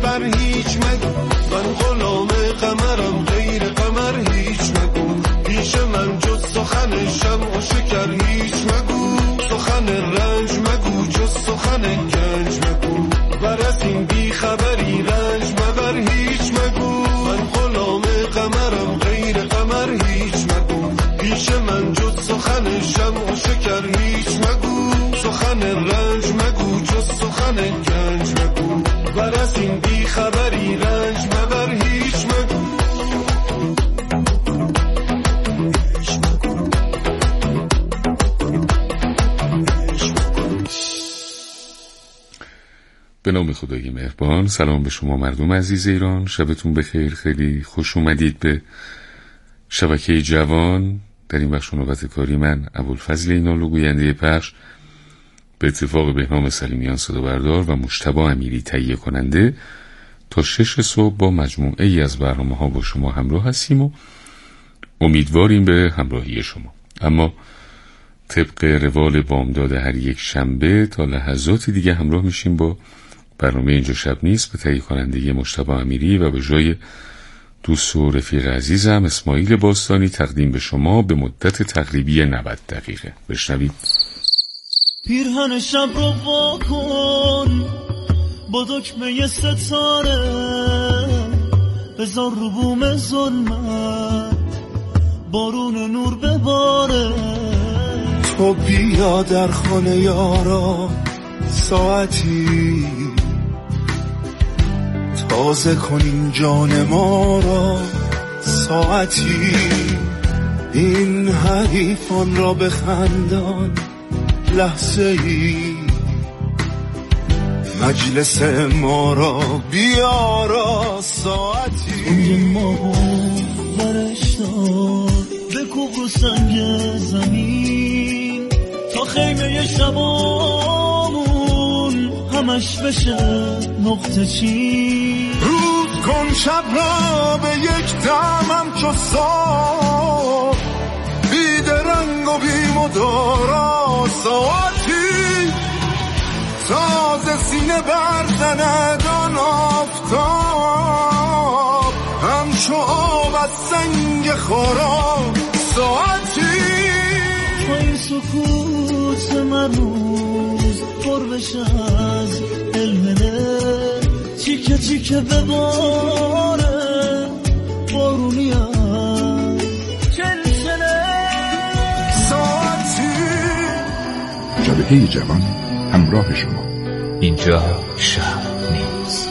بر هیچ مگو، من غلام قمرم غیر قمر هیچ مگو، پیش من جز سخن شمع و شکر هیچ مگو، سخن رنج مگو جز سخن گنج مگو، بر از این بی خبری رنج مبر هیچ مگو، من غلام قمرم غیر قمر هیچ مگو، پیش من جز سخن شمع و شکر هیچ مگو، سخن رنج مگو جز سخن گنج مگو، بر از این بی خبری رنج مبر هیچ مگو. به نام خدای مهربان. سلام به شما مردم عزیز ایران، شبتون بخیر. خیلی خوش اومدید به شبکه جوان. در این بخش نوبت کاری من ابوالفضل اینالو گوینده پخش، به اتفاق بهنام سلیمیان صدا بردار و مجتبی امیری تهیه کننده، تا 6 صبح با مجموعه ای از برنامه‌ها با شما همراه هستیم و امیدواریم به همراهی شما. اما طبق روال بامداد هر یک شنبه تا لحظاتی دیگه همراه میشیم با برنامه اینجا شب نیست به تهیه کنندگی مجتبی امیری و به جای دوست و رفیق عزیزم اسماعیل باستانی تقدیم به شما به مدت تقریبی 90 دقیقه. بشنوید. پیرهن شب رو واکن با دکمه ستاره، بذار رو بوم ظلمت بارون نور بباره، تو بیا در خانه یارا ساعتی، تازه کنیم جان ما را ساعتی، این حریفان را بخندان لحظه ای، مجلس ما را بیارا ساعتی، توی ما برش دار بکوب رو سنگ زمین تا خیمه شبامون همش بشه نقطه چین، روز کن شب را به یک دمم چو صبح، بی درنگ و بی مدارا ساعتی، تازه سینه برزند آن آفتاب، همچو آب از سنگ خارا ساعتی، تا این سکوت من روز پر بشه از علمه، چیکه چیکه بباره بارونی هم چلچله ساعتی. شبکه جوان همراه شما. اینجا شب نیست.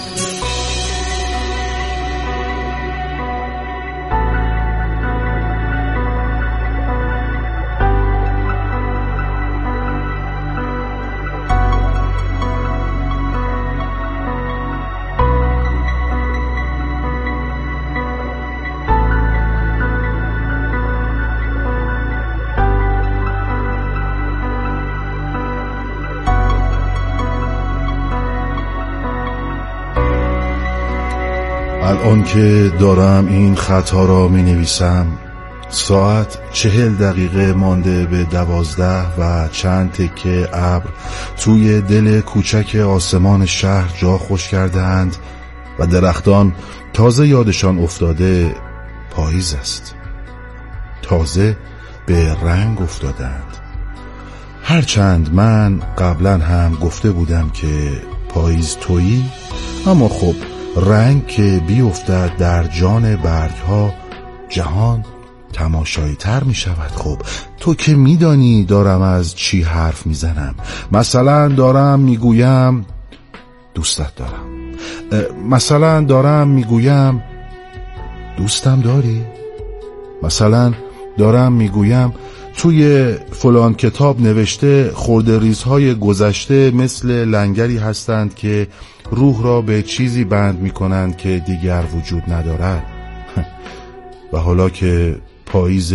الان که دارم این خطا را می نویسم، ساعت 40 دقیقه مانده به 12 و چند تکه ابر توی دل کوچک آسمان شهر جا خوش کردند و درختان تازه یادشان افتاده پاییز است. تازه به رنگ افتادند. هرچند من قبلا هم گفته بودم که پاییز تویی، اما خب رنگ که بیفتد در جان برگ ها جهان تماشایی تر می شود. خب تو که می دانی دارم از چی حرف می زنم. مثلا دارم می گویم دوستت دارم، مثلا دارم می گویم دوستم داری، مثلا دارم می گویم توی فلان کتاب نوشته خرده‌ریزهای گذشته مثل لنگری هستند که روح را به چیزی بند می کنند که دیگر وجود ندارد. و حالا که پاییز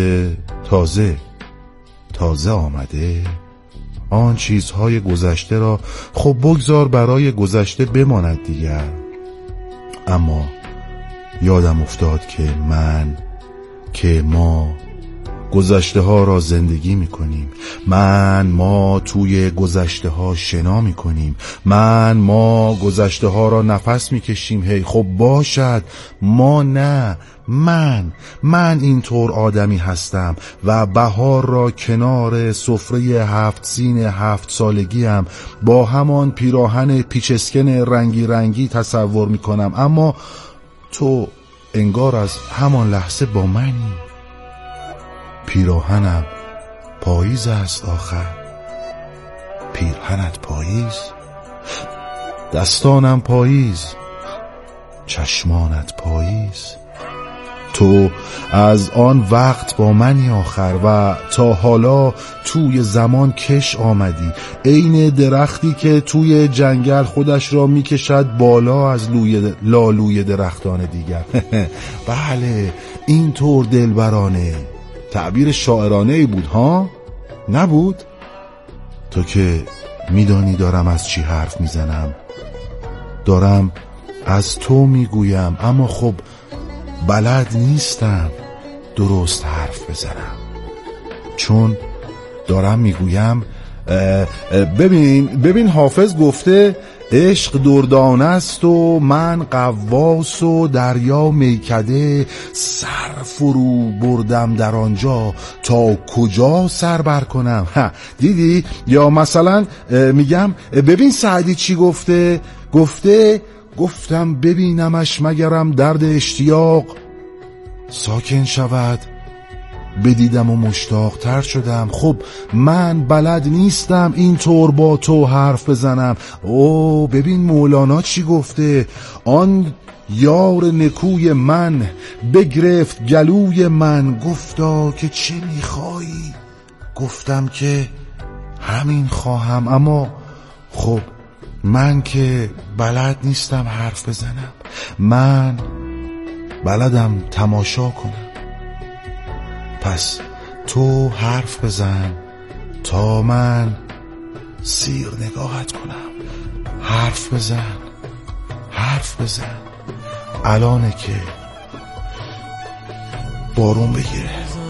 تازه آمده، آن چیزهای گذشته را خب بگذار برای گذشته بماند دیگر. اما یادم افتاد که ما گذشته ها را زندگی میکنیم. ما توی گذشته ها شنا میکنیم. ما گذشته ها را نفس میکشیم. هی خب باشد، ما نه. من اینطور آدمی هستم و بهار را کنار سفره 7 سین 7 سالگیم با همان پیراهن پیچسکن رنگی رنگی تصور میکنم. اما تو انگار از همان لحظه با منی. پیراهنم پاییز است آخر. پیرهنت پاییز، دستانم پاییز، چشمانت پاییز. تو از آن وقت با منی آخر و تا حالا توی زمان کش آمدی، عین درختی که توی جنگل خودش را میکشد بالا از لالوی درختان دیگر. بله، اینطور دلبرانه. تعبیر شاعرانه ای بود ها؟ نبود؟ تو که میدانی دارم از چی حرف میزنم. دارم از تو میگویم، اما خب بلد نیستم درست حرف بزنم، چون دارم میگویم ببین حافظ گفته عشق دردانه است و من قواس و دریا میکده، سر فرو بردم در آنجا تا کجا سر بر کنم. دیدی؟ یا مثلا میگم ببین سعدی چی گفته؟ گفتم ببینمش مگرم درد اشتیاق ساکن شود. بدیدم و مشتاق تر شدم. خب من بلد نیستم اینطور با تو حرف بزنم. ببین مولانا چی گفته؟ آن یار نکوی من بگرفت گلوی من، گفتا که چه میخوایی؟ گفتم که همین خواهم. اما خب من که بلد نیستم حرف بزنم. من بلدم تماشا کنم. پس تو حرف بزن تا من سیر نگاهت کنم. حرف بزن الانه که بارون بگیره.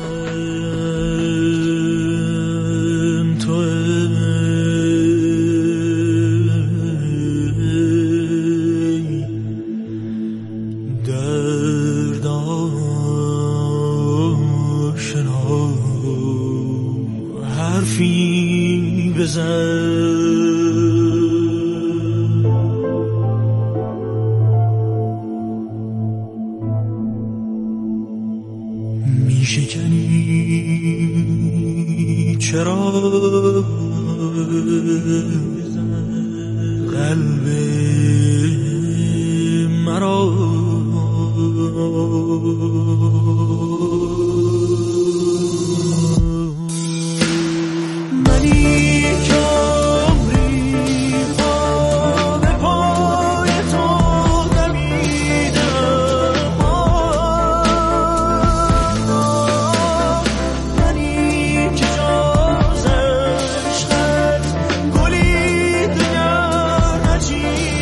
میشکنی چرا قلب مرا؟ منی که جاز عشقت گلی دگر نچید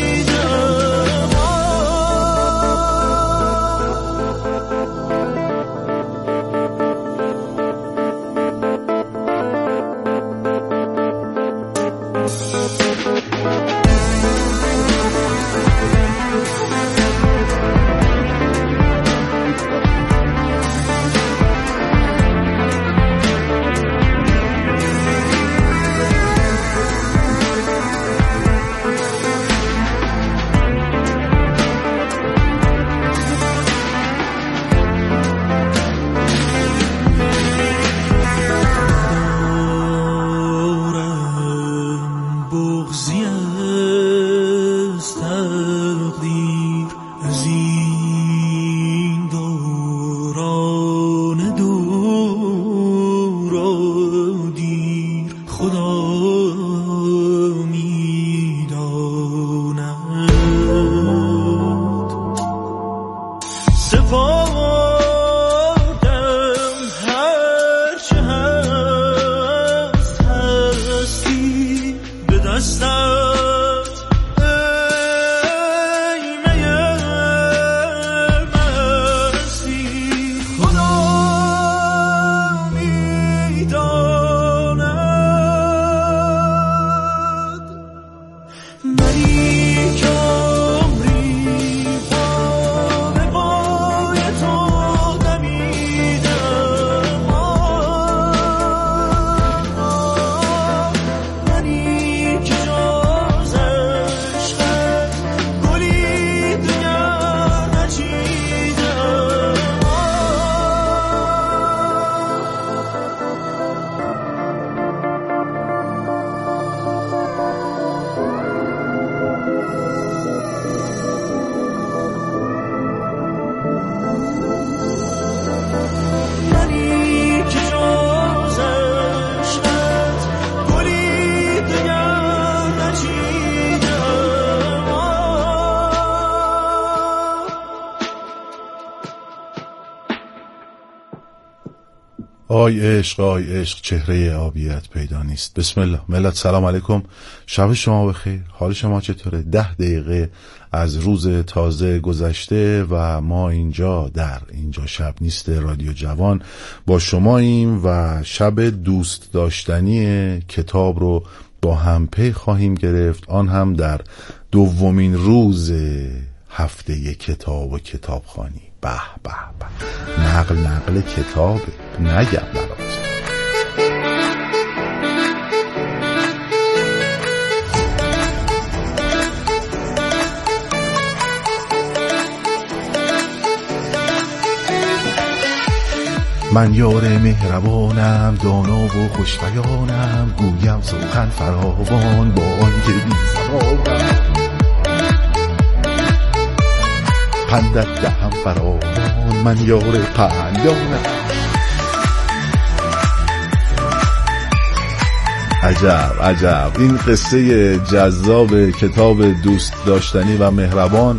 آی عشق چهره آبیت پیدا نیست. بسم الله. ملت سلام علیکم، شب شما بخیر. حال شما چطوره؟ 10 دقیقه از روز تازه گذشته و ما اینجا شب نیست رادیو جوان با شماییم و شب دوست داشتنی کتاب رو با هم پی خواهیم گرفت، آن هم در دومین روز هفته کتاب و کتابخوانی. به به به، نقل کتابه، نگم برات. من یار مهربانم، دانا و خوشبیانم، گویم سخن فراوان با آنکه بی زبانم، پندت دهم فراوان، من یار پندانم. عجب این قصه جذاب کتاب دوست داشتنی و مهربان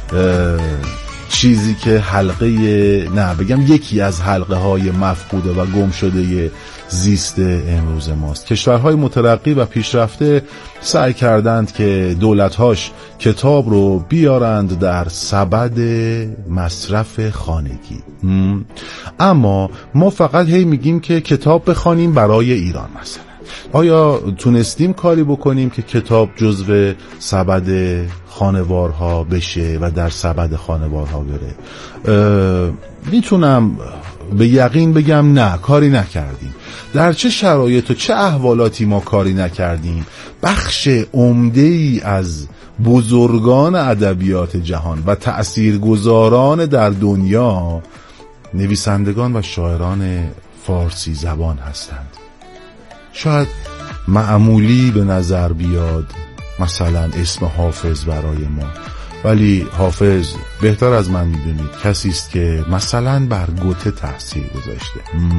چیزی که یکی از حلقه های مفقوده و گم شده زیست امروز ماست. کشورهای مترقی و پیشرفته سعی کردند که دولت‌هاش کتاب رو بیارند در سبد مصرف خانگی، اما ما فقط میگیم که کتاب بخوانیم برای ایران. مثلا آیا تونستیم کاری بکنیم که کتاب جزو سبد خانوارها بشه و در سبد خانوارها بره؟ میتونم به یقین بگم نه، کاری نکردیم. در چه شرایط و چه احوالاتی ما کاری نکردیم؟ بخش عمده‌ای از بزرگان ادبیات جهان و تأثیرگذاران در دنیا نویسندگان و شاعران فارسی زبان هستند. شاید معمولی به نظر بیاد مثلا اسم حافظ برای ما، ولی حافظ بهتر از من میدونید کسی است که مثلا بر گوته تاثیر گذاشته.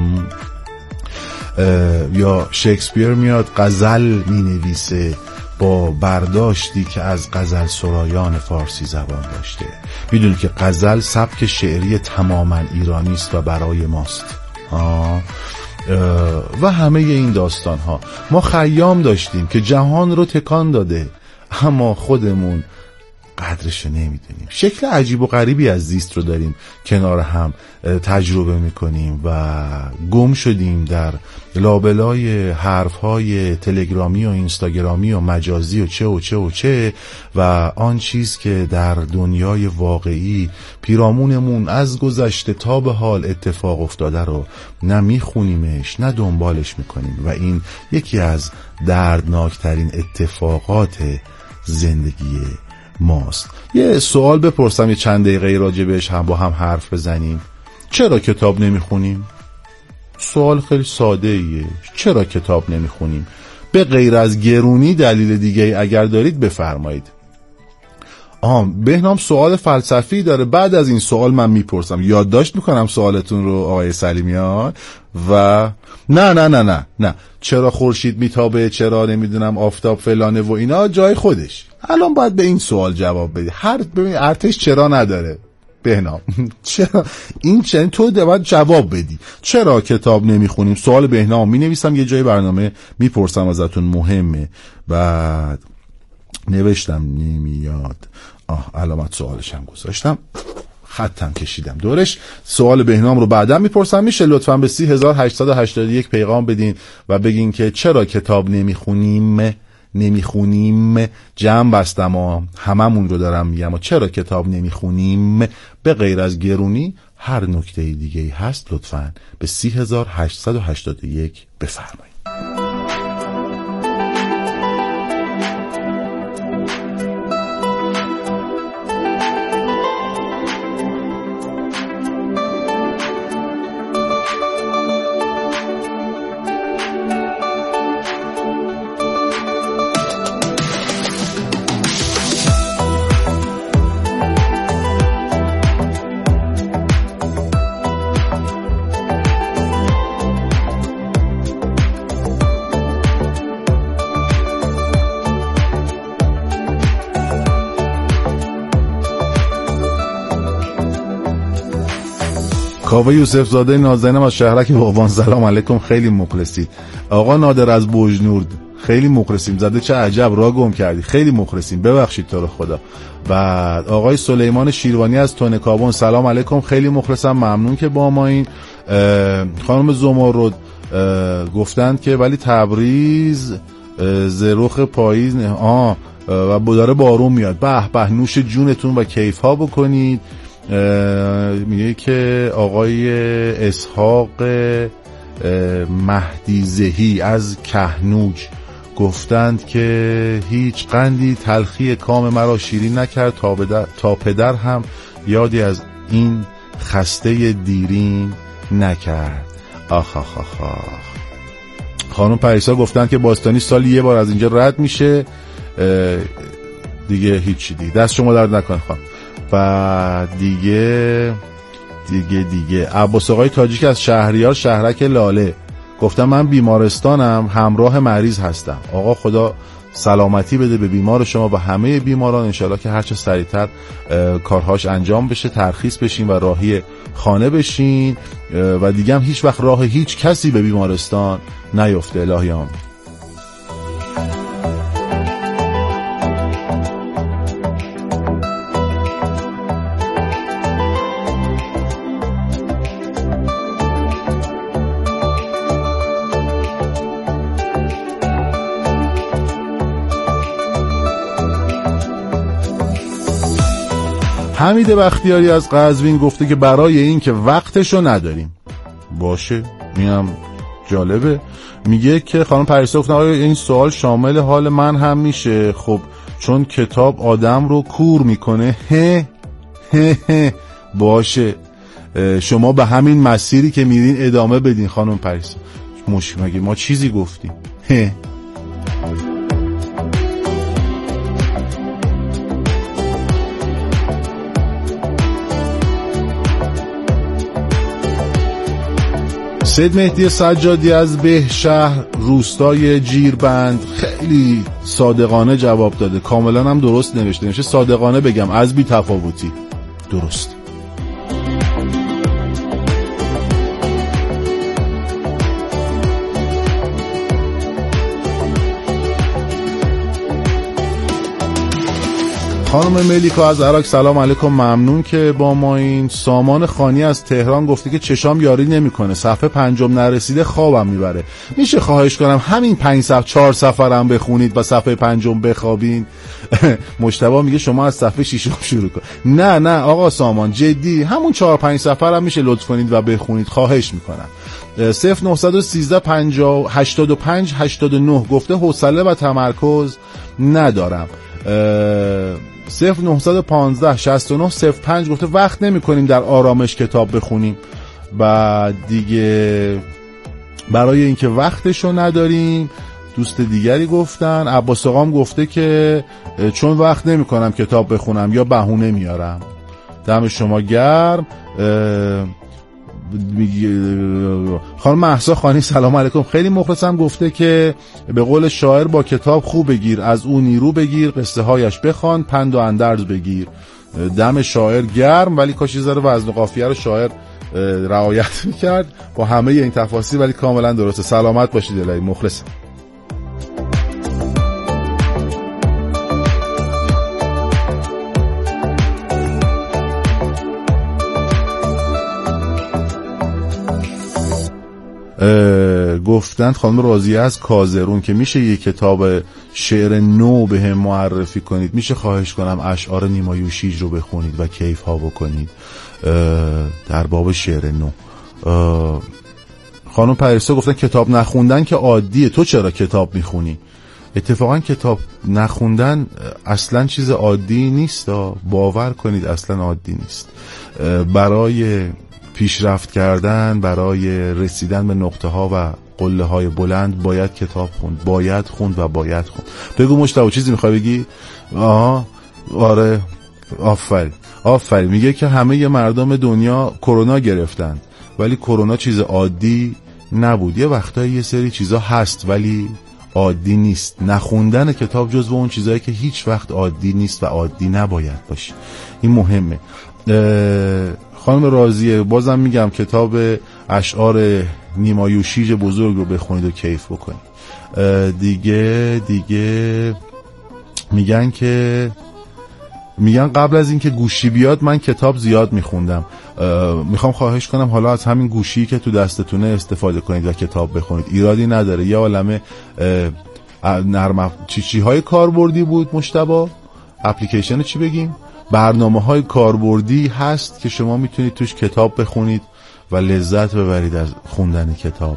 یا شکسپیر میاد غزل مینویسه با برداشتی که از غزل سرایان فارسی زبان داشته. میدونید که غزل سبک شعری تماما ایرانی است و برای ماست. و همه این داستان ها. ما خیام داشتیم که جهان رو تکان داده، اما خودمون قدرش نمیدونیم. شکل عجیب و غریبی از زیست رو داریم کنار هم تجربه میکنیم و گم شدیم در لابلای حرفهای تلگرامی و اینستاگرامی و مجازی و چه و آن چیز که در دنیای واقعی پیرامونمون از گذشته تا به حال اتفاق افتاده رو نه میخونیمش نه دنبالش میکنیم و این یکی از دردناکترین اتفاقات زندگی ماست. یه سوال بپرسم، یه چند دقیقه راجبش هم با هم حرف بزنیم. چرا کتاب نمیخونیم؟ سوال خیلی ساده ایه. چرا کتاب نمیخونیم؟ به غیر از گرونی دلیل دیگه اگر دارید بفرمایید. بهنام سوال فلسفی داره. بعد از این سوال من میپرسم، یادداشت میکنم سوالتون رو آقای سلیمیان. و نه چرا خورشید میتابه، چرا نمیدونم آفتاب فلانه و اینا جای خودش. الان باید به این سوال جواب بدی. ببین ارتش چرا نداره بهنام؟ چرا این تو باید جواب بدی. چرا کتاب نمیخونیم؟ سوال بهنام مینویسم، یه جای برنامه میپرسم ازتون، مهمه. بعد نوشتم نمیاد، علامت سوالش هم گذاشتم، خطم کشیدم دورش. سوال بهنام رو بعدا میپرسم. میشه لطفاً به 3881 پیغام بدین و بگین که چرا کتاب نمیخونیم. جمع بستم هممون رو دارم میگم. چرا کتاب نمیخونیم؟ به غیر از گرونی هر نکته دیگه‌ای هست لطفاً به 3881 بفرمایید. کاوه یوسف زاده نازنینم از شهرک باغبان سلام علیکم، خیلی مخلصی. آقا نادر از بوجنورد خیلی مخلصیم، زده چه عجب راه گم کردی، خیلی مخلصیم، ببخشید تو رو خدا. بعد آقای سلیمان شیروانی از تونه کابون سلام علیکم، خیلی مخلصم، ممنون که با ما این. خانم زمرد گفتند که ولی تبریز زروخ پاییز و داره بارون میاد، به به نوش جونتون و کیف ها بکنید. میگه که آقای اسحاق مهدی زهی از کهنوج گفتند که هیچ قندی تلخی کام مرا شیرین نکرد تا پدر هم یادی از این خسته دیرین نکرد. آخ آخ آخ آخ. خانم پریسا گفتند که باستانی سالی یه بار از اینجا رد میشه دیگه، هیچی دیگه، دست شما درد نکنه خانم. و دیگه عباس آقای تاجیک از شهریار شهرک لاله گفتم من بیمارستانم، همراه مریض هستم. آقا خدا سلامتی بده به بیمار شما و همه بیماران، انشالله که هرچه سریعتر کارهاش انجام بشه، ترخیص بشین و راهی خانه بشین و دیگه هم هیچ وقت راه هیچ کسی به بیمارستان نیفته. الهی آمین. حمید بختیاری از قزوین گفته که برای این که وقتشو نداریم. باشه، اینم جالبه. میگه که خانم پریسا گفتن آیا این سوال شامل حال من هم میشه؟ خب چون کتاب آدم رو کور میکنه. باشه، شما به همین مسیری که میرین ادامه بدین خانم پریسا، مگه ما چیزی گفتیم؟ سید مهدی سجادی از بهشهر روستای جیربند خیلی صادقانه جواب داده، کاملا هم درست نوشته، میشه صادقانه بگم از بی تفاوتی درست. خانم ملیکا از عراق سلام علیکم، ممنون که با ما این. سامان خانی از تهران گفته که چشام یاری نمیکنه، صفحه 5 نرسیده خوابم میبره، میشه خواهش کنم همین 4 صفحه بخونید و صفحه 5 بخوابین؟ مجتبی میگه شما از صفحه 6 شروع کن. نه آقا سامان جدی، همون 4-5 صفحه هم میشه لطف کنید و بخونید، خواهش میکنم. 0913 50 85 89 گفته حوصله و تمرکز ندارم. 0915 69 05 گفته وقت نمی کنیم در آرامش کتاب بخونیم. بعد دیگه برای اینکه وقتشو نداریم دوست دیگری گفتن. عباس آقام گفته که چون وقت نمی کنم کتاب بخونم یا بهونه میارم. دم شما گرم. خانم مهسا خانی سلام علیکم، خیلی مخلصم، گفته که به قول شاعر با کتاب خوب بگیر، از اون نیرو بگیر، قصه هایش بخوان، پند و اندرز بگیر. دم شاعر گرم، ولی کاش یه ذره وزن و قافیه رو شاعر رعایت میکرد با همه این تفاصیل، ولی کاملا درسته. سلامت باشید الهی، مخلصم. گفتند خانم راضیه از کازرون که میشه یه کتاب شعر نو به هم معرفی کنید، میشه خواهش کنم اشعار نیما یوشیج رو بخونید و کیف ها بکنید در باب شعر نو. خانم پریسا گفتن کتاب نخوندن که عادیه، تو چرا کتاب میخونی؟ اتفاقا کتاب نخوندن اصلا چیز عادی نیست، باور کنید اصلا عادی نیست. برای پیشرفت کردن، برای رسیدن به نقطه ها و قله های بلند باید کتاب خوند، باید خوند و باید خوند. بگو مجتبی چیزی میخوای بگی؟ آره، آفرین. میگه که همه مردم دنیا کرونا گرفتن ولی کرونا چیز عادی نبود. یه وقتایی یه سری چیزا هست ولی عادی نیست. نخوندن کتاب جزو اون چیزایی که هیچ وقت عادی نیست و عادی نباید باشه. این مهمه. خانم راضیه، بازم میگم کتاب اشعار نیما یوشیج بزرگ رو بخونید و کیف بکنید. دیگه میگن قبل از اینکه گوشی بیاد من کتاب زیاد میخوندم. میخوام خواهش کنم حالا از همین گوشی که تو دستتونه استفاده کنید و کتاب بخونید، ایرادی نداره. یه عالمه نرم چیهای کاربردی بود مجتبی، اپلیکیشن چی بگیم، برنامه‌های کاربردی هست که شما میتونید توش کتاب بخونید و لذت ببرید از خوندن کتاب.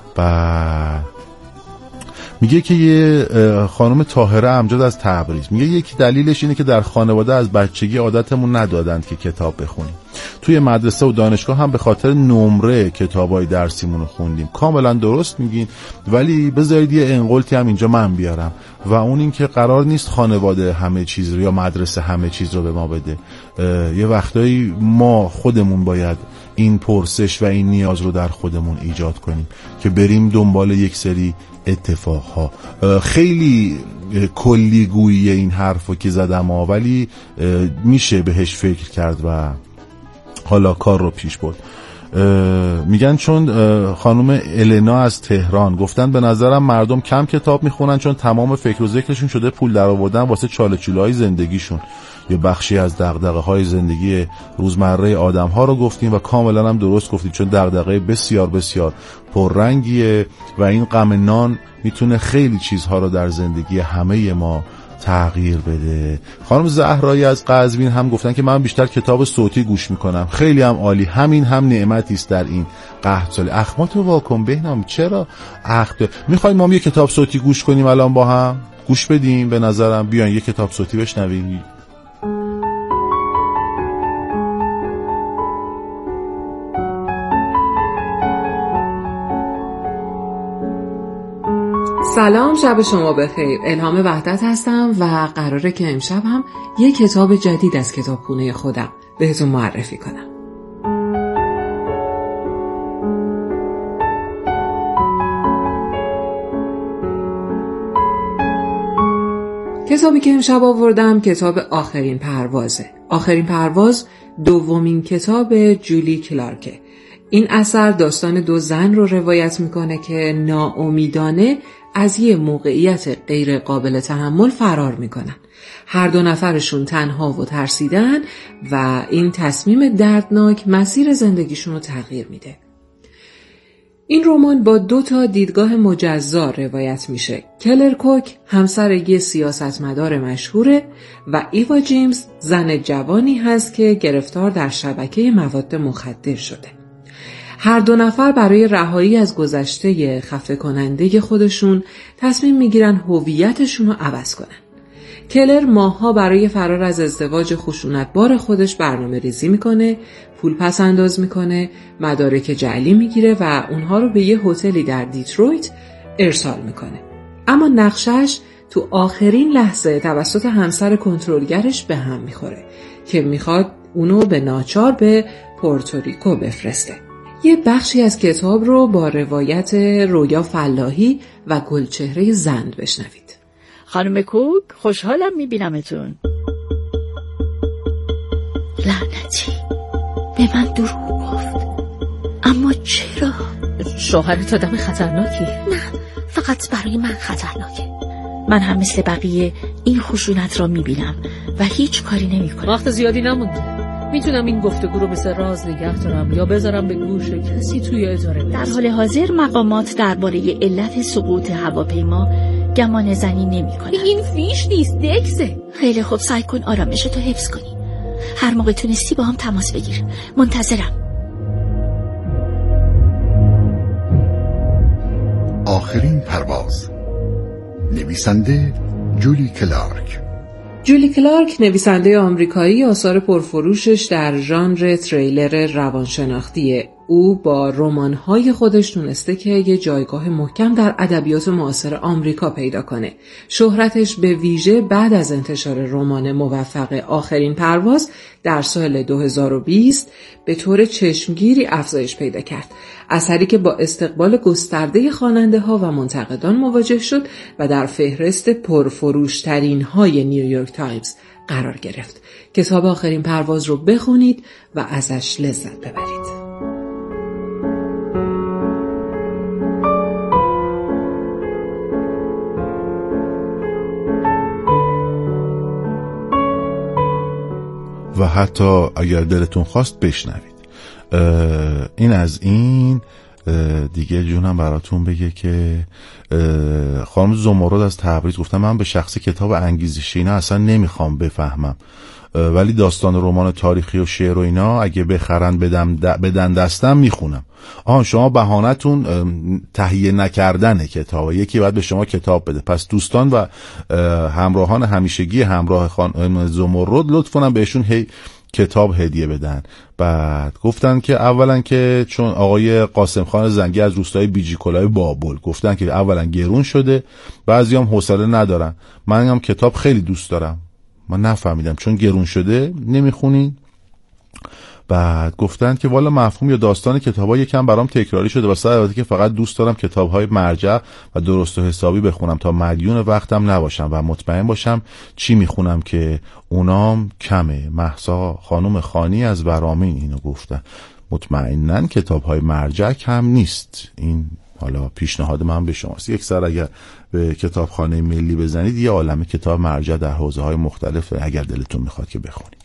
میگه که یه خانم طاهره امجد از تبریز میگه یکی دلیلش اینه که در خانواده از بچگی عادتمون ندادند که کتاب بخونیم. توی مدرسه و دانشگاه هم به خاطر نمره کتابای درسیمون رو خوندیم. کاملا درست میگین، ولی بذارید یه انقلتی هم اینجا من بیارم و اون این که قرار نیست خانواده همه چیز رو یا مدرسه همه چیز رو به ما بده. یه وقتایی ما خودمون باید این پرسش و این نیاز رو در خودمون ایجاد کنیم که بریم دنبال یک سری اتفاقها. خیلی کلیگویی این حرفو که زدم ولی میشه بهش فکر کرد و حالا کار رو پیش برد. میگن چون خانم النا از تهران گفتن به نظرم مردم کم کتاب میخونن چون تمام فکر و ذکرشون شده پول در آوردن واسه چاله چوله‌های زندگیشون. یه بخشی از دغدغه‌های زندگی روزمره آدم‌ها رو گفتیم و کاملا هم درست گفتید، چون دغدغه بسیار بسیار پررنگیه و این غم نان میتونه خیلی چیزها رو در زندگی همه ما تغییر بده. خانم زهرایی از قزوین هم گفتن که من بیشتر کتاب صوتی گوش میکنم. خیلی هم عالی، همین هم نعمتی است در این قحط سالی. اخماتو واکن بهنام، چرا میخوایم ما یه کتاب صوتی گوش کنیم الان با هم گوش بدیم؟ به نظرم بیاین یه کتاب صوتی بشنویم. سلام، شب شما بخیر. الهام وحدت هستم و قراره که امشب هم یه کتاب جدید از کتابخونه خودم بهتون معرفی کنم. کتابی که امشب آوردم کتاب آخرین پروازه. آخرین پرواز دومین کتاب جولی کلارکه. این اثر داستان دو زن رو روایت میکنه که ناامیدانه از یه موقعیت غیر قابل تحمل فرار میکنن. هر دو نفرشون تنها و ترسیدن و این تصمیم دردناک مسیر زندگیشون رو تغییر میده. این رمان با 2 دیدگاه مجزا روایت میشه. کلر کوک همسر یه سیاستمدار مشهوره و ایوا جیمز زن جوانی هست که گرفتار در شبکه مواد مخدر شده. هر دو نفر برای رهایی از گذشته خفه کننده خودشون تصمیم میگیرن هویتشون رو عوض کنن. کلر ماه‌ها برای فرار از ازدواج خشونتبار خودش برنامه ریزی میکنه، پول پس انداز میکنه، مدارک جعلی میگیره و اونها رو به یه هتلی در دیترویت ارسال میکنه. اما نقشش تو آخرین لحظه توسط همسر کنترلگرش به هم میخوره که میخواد اونو به ناچار به پورتوریکو بفرسته. یه بخشی از کتاب رو با روایت رویا فلاحی و گلچهره زند بشنوید. خانم کوک، خوشحالم میبینمتون. لعنتی به من دروغ گفت. اما چرا؟ شوهرت آدم خطرناکی. نه، فقط برای من خطرناکه. من هم مثل بقیه این خشونت را میبینم و هیچ کاری نمیکنم. وقت زیادی نمونده. میتونم این گفتگو رو مثل راز نگه دارم یا بذارم به گوش کسی توی اداره برسه. در حال حاضر مقامات درباره علت سقوط هواپیما گمان زنی نمی‌کنن. این فیش نیست، دکسه. خیلی خوب، سعی کن آرامشتو حفظ کنی. هر موقع تونستی با هم تماس بگیر. منتظرم. آخرین پرواز. نویسنده جولی کلارک. جولی کلارک نویسنده آمریکایی، آثار پرفروشش در ژانر تریلر روانشناختیه. او با رمان‌های خودش تونسته که یه جایگاه محکم در ادبیات معاصر آمریکا پیدا کنه. شهرتش به ویژه بعد از انتشار رمان موفق آخرین پرواز در سال 2020 به طور چشمگیری افزایش پیدا کرد. اثری که با استقبال گسترده خواننده‌ها و منتقدان مواجه شد و در فهرست پرفروش‌ترین‌های نیویورک تایمز قرار گرفت. کتاب آخرین پرواز رو بخونید و ازش لذت ببرید. و حتی اگر دلتون خواست بشنوید. این از این. دیگه جونم براتون بگه که خانم زمرد از تبریز گفتم من به شخص کتاب انگیزشی اینا اصلا نمیخوام بفهمم، ولی داستان رمان تاریخی و شعر و اینا اگه بخرن بدن دستم میخونم. شما بهانتون تهیه نکردن کتابه، یکی باید به شما کتاب بده. پس دوستان و همراهان همیشگی همراه خانم زمرد لطفاً بهشون کتاب هدیه بدن. بعد گفتن که اولا که چون آقای قاسم خان زنگی از روستای بیجی کلاه بابل گفتن که اولا گرون شده، بعضی هم حوصله ندارن. من هم کتاب خیلی دوست دارم، من نفهمیدم چون گرون شده نمیخونین. بعد گفتن که والا مفهوم یا داستان کتابا یکم برام تکراری شده، واسه البته که فقط دوست دارم کتاب‌های مرجع و درست و حسابی بخونم تا مدیون وقتم نباشم و مطمئن باشم چی میخونم که اونام کمه. مهسا خانم خانی از ورامین اینو گفتن. مطمئناً کتاب‌های مرجع کم نیست. این حالا پیشنهاد من به شماست. یک سر اگر به کتابخانه ملی بزنید یه عالمه کتاب مرجع در حوزه‌های مختلف اگر دلتون میخواد که بخونید.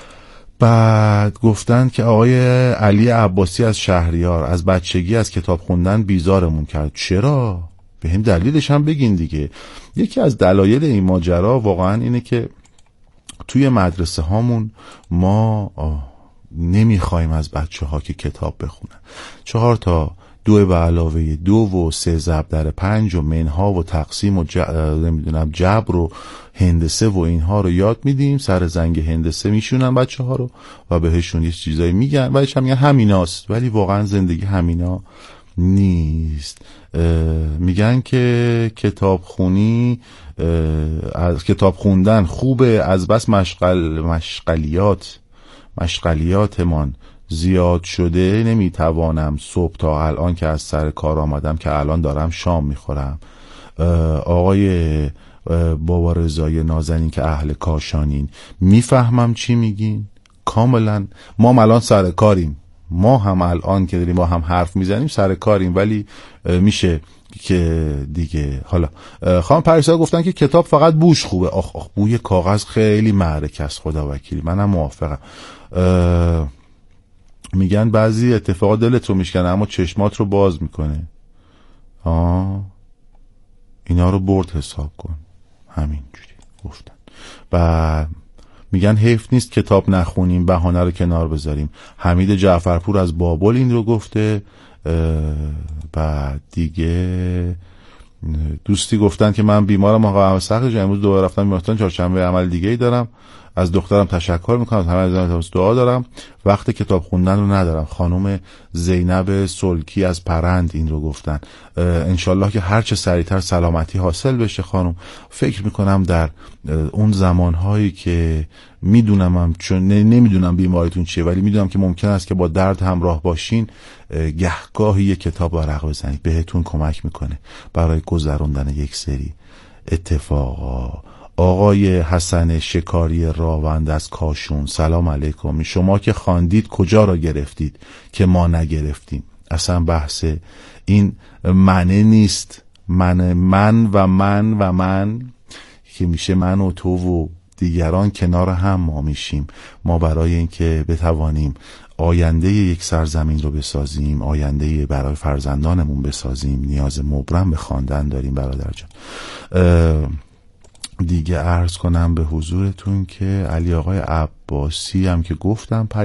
بعد گفتن که آقای علی عباسی از شهریار از بچگی از کتاب خوندن بیزارمون کرد. چرا؟ به هم دلیلش هم بگین دیگه. یکی از دلایل این ماجرا واقعا اینه که توی مدرسه هامون ما نمیخوایم از بچه ها که کتاب بخونن. 4 تا 2 به علاوه 2 و 3 ضرب در 5 و منها و تقسیم و نمیدونم جبر و هندسه و اینها رو یاد میدیم. سر زنگ هندسه میشونن بچه ها رو و بهشون یه چیزایی میگن و هم میگن همیناست، ولی واقعا زندگی همینا نیست. میگن که کتاب خونی از کتاب خوندن خوبه، از بس مشغلیاتمان زیاد شده نمیتوانم صبح تا الان که از سر کار آمدم که الان دارم شام میخورم. آقای بابا رضای نازنین که اهل کاشانین، میفهمم چی میگین کاملا. ما الان سر کاریم، ما هم الان که داریم با هم حرف میزنیم سر کاریم، ولی میشه که دیگه. حالا خانم پریسا گفتن که کتاب فقط بوش خوبه. آخ بوی کاغذ خیلی معرکه است، خدا وکیلی. منم موافقم. میگن بعضی اتفاقات دلت رو میشکنه اما چشمات رو باز میکنه. اینا رو برد حساب کن. همینجوری گفتن. و میگن حیف نیست کتاب نخونیم، بهانه رو کنار بذاریم. حمید جعفرپور از بابل این رو گفته. بعد دیگه دوستی گفتن که من بیمارم، آقا سختش امروز دوباره رفتم بیمارستان، چهارشنبه عمل دیگه‌ای دارم. از دخترم تشکر میکنم، همه از دعا دارم، وقت کتاب خوندن رو ندارم. خانم زینب سلکی از پرند این رو گفتن. انشالله که هرچه سریعتر سلامتی حاصل بشه خانم. فکر میکنم در اون زمانهایی که میدونم، چون نمیدونم بیماریتون چیه، ولی میدونم که ممکن است که با درد همراه باشین، گهگاهی یک کتاب ورق بزنید، بهتون کمک میکنه برای گذروندن یک سری اتفاقا. آقای حسن شکاری راوند از کاشون، سلام علیکم. شما که خواندید کجا را گرفتید که ما نگرفتیم؟ اصلا بحث این معنی نیست. من که میشه من و تو و دیگران کنار هم ما میشیم. ما برای اینکه بتوانیم آینده یک سرزمین رو بسازیم، آینده برای فرزندانمون بسازیم، نیاز مبرم به خواندن داریم برادر جان. دیگه عرض کنم به حضورتون که علی آقای عباسی هم که گفتم